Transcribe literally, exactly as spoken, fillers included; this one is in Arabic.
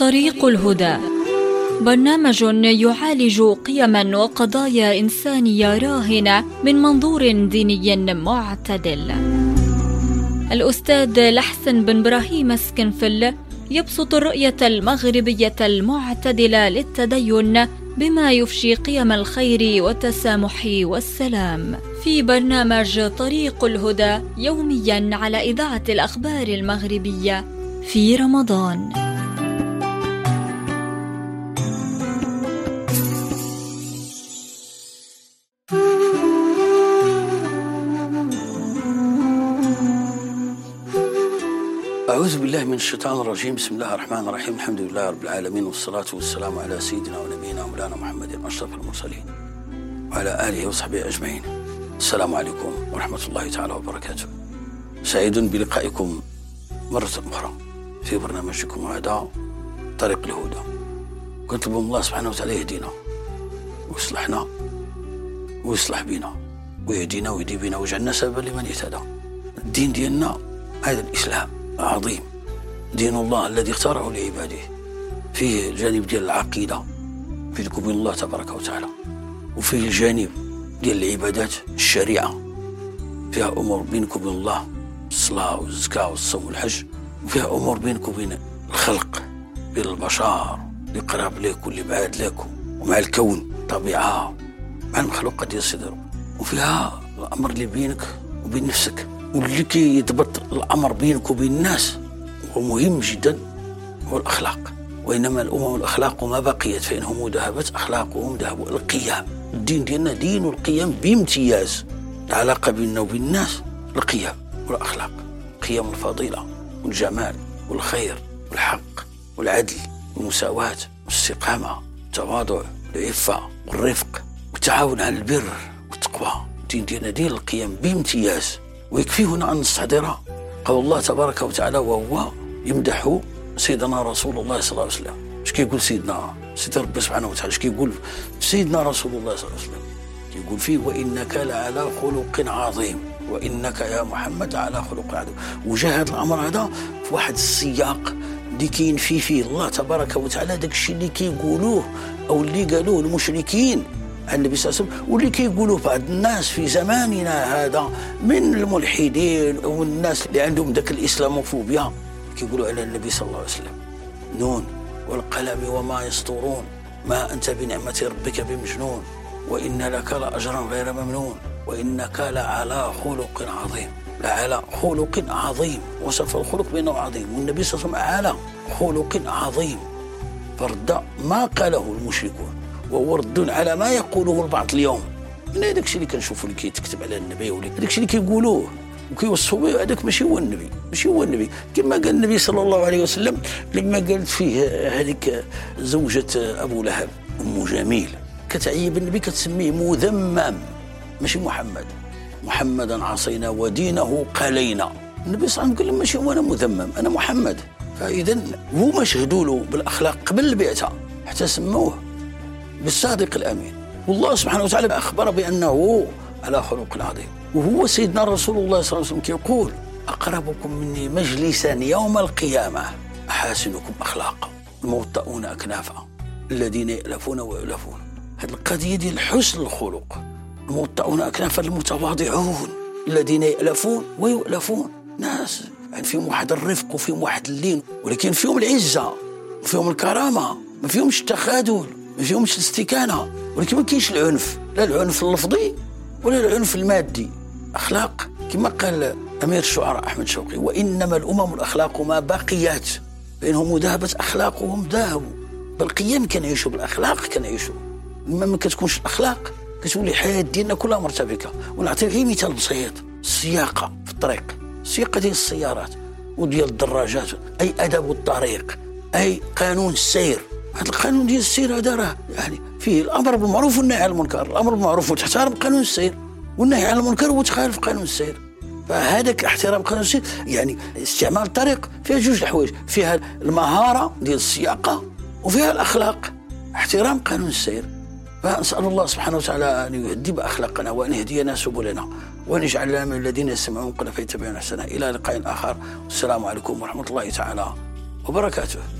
طريق الهدى، برنامج يعالج قيما وقضايا إنسانية راهنة من منظور ديني معتدل. الأستاذ لحسن بن إبراهيم اسكنفل يبسط الرؤية المغربية المعتدلة للتدين بما يفشي قيم الخير والتسامح والسلام في برنامج طريق الهدى يوميا على إذاعة الأخبار المغربية في رمضان. أعوذ بالله من الشيطان الرجيم. بسم الله الرحمن الرحيم. الحمد لله رب العالمين، والصلاة والسلام على سيدنا ونبينا مولانا محمد أشرف المرسلين وعلى آله وصحبه أجمعين. السلام عليكم ورحمة الله تعالى وبركاته. سعيد بلقائكم مرة أخرى في برنامجكم هذا طريق الهدى. كنت بهم الله سبحانه وتعالى يهدينا ويصلحنا ويصلح بنا ويهدينا ويهدي بنا ويجعلنا سببا لمن يهتدى. الدين ديالنا هذا الإسلام عظيم، دين الله الذي اختاره لعباده، فيه الجانب ديال العقيدة بينك وبين الله تبارك وتعالى، وفيه الجانب ديال العبادات الشريعة، فيها أمور بينك وبين الله، الصلاة والزكاة والصوم والحج، وفيها أمور بينك وبين الخلق، بين البشر اللي قراب لك واللي بعاد لك، ومع الكون، الطبيعة، مع المخلوقات ديال الصدر، وفيها الأمر اللي بينك وبين نفسك، واللي كي يضبط الأمر بينك وبين الناس ومهم جدا هو الأخلاق. وإنما الأمم الأخلاق ما بقيت، فإنهم ذهبت أخلاقهم ذهبوا. القيم، الدين ديالنا دين القيم بامتياز. العلاقة بيننا وبين الناس القيم والأخلاق، قيم الفضيلة والجمال والخير والحق والعدل والمساواة والاستقامة والتواضع والعفة والرفق والتعاون على البر والتقوى. الدين ديالنا دين القيم بامتياز. ويكفي هنا أن نستحضر قول الله تبارك وتعالى وهو يمدح سيدنا رسول الله صلى الله عليه وسلم. اش كيقول سيدنا سيدنا ربي سبحانه وتعالى؟ اش كيقول سيدنا رسول الله صلى الله عليه وسلم؟ كيقول فيه وإنك لعلى خلق عظيم، وإنك يا محمد على خلق عظيم. وجاء هذا الأمر هذا في واحد السياق اللي كاين فيه فيه الله تبارك وتعالى داك الشيء اللي كيقولوه أو اللي قالوه المشركين عن النبي صلى الله عليه وسلم، واللي كيقولوا بعض الناس في زماننا هذا من الملحدين والناس اللي عندهم ذاك الإسلاموفوبيا، كيقولوا على النبي صلى الله عليه وسلم نون والقلم وما يسطرون ما أنت بنعمة ربك بمجنون وإن لك لأجرا غير ممنون وإنك لعلى خلق عظيم. لعلى خلق عظيم، وصف الخلق بأنه عظيم، والنبي صلى الله عليه وسلم على خلق عظيم، فرد ما قاله المشركون وهو رد على ما يقوله البعض اليوم. من هذاك الشيء اللي كنشوفوا اللي كيتكتب على النبي، ولا هذاك الشيء اللي كيقولوه وكيوصفوا به، هذاك ماشي هو النبي، ماشي هو النبي. كما قال النبي صلى الله عليه وسلم لما قالت فيه هذيك زوجة أبو لهب أم جميل، كتعيب النبي كتسميه مذمم ماشي محمد. محمدا عصينا ودينه قلينا. النبي صلى الله عليه وسلم قال لهم ماشي هو أنا مذمم، أنا محمد. فإذا هما شهدوا له بالأخلاق قبل البعثة حتى سموه بالصادق الأمين. والله سبحانه وتعالى أخبر بأنه على خلق عظيم. وهو سيدنا رسول الله صلى الله عليه وسلم كيقول أقربكم مني مجلسا يوم القيامة أحاسنكم أخلاقا الموطؤون أكنافا الذين يألفون ويؤلفون. هذه القضية دي حسن الخلق. الموطؤون أكنافا المتواضعون الذين يألفون ويؤلفون، ناس يعني فيهم واحد الرفق وفيهم واحد اللين، ولكن فيهم العزة وفيهم الكرامة، ما فيهمش التخاذل، ما فيهمش الاستكانة، ولكن ما كاينش العنف، لا العنف اللفظي ولا العنف المادي. أخلاق كما قال أمير الشعراء أحمد شوقي وإنما الأمم الأخلاق ما بقيت، فإنهم ذهبت أخلاقهم ذهبوا. بالقيم كنعيشوا، بالأخلاق كنعيشوا. لما ما كتكونش الأخلاق كتولي الحياة ديالنا كلها مرتبكة. ونعطي غير مثال بسيط، السياقة في الطريق، السياقة ديال السيارات وديال الدراجات، أي أدب الطريق، أي قانون السير. هذا القانون ديال السير هذا راه يعني فيه الأمر بالمعروف والنهي عن المنكر. الأمر بالمعروف وتحترم قانون السير، والنهي عن المنكر وتخالف قانون السير. فهذاك احترام قانون السير يعني استعمال الطريق فيها جوج الحوايج، فيها المهارة ديال السياقة وفيها الأخلاق، احترام قانون السير. فنسأل الله سبحانه وتعالى أن يهدي أخلاقنا وأن يهدينا سبلنا وأن يجعلنا من الذين يستمعون قولا فيتبعون أحسنه. إلى لقاء آخر، والسلام عليكم ورحمة الله تعالى وبركاته.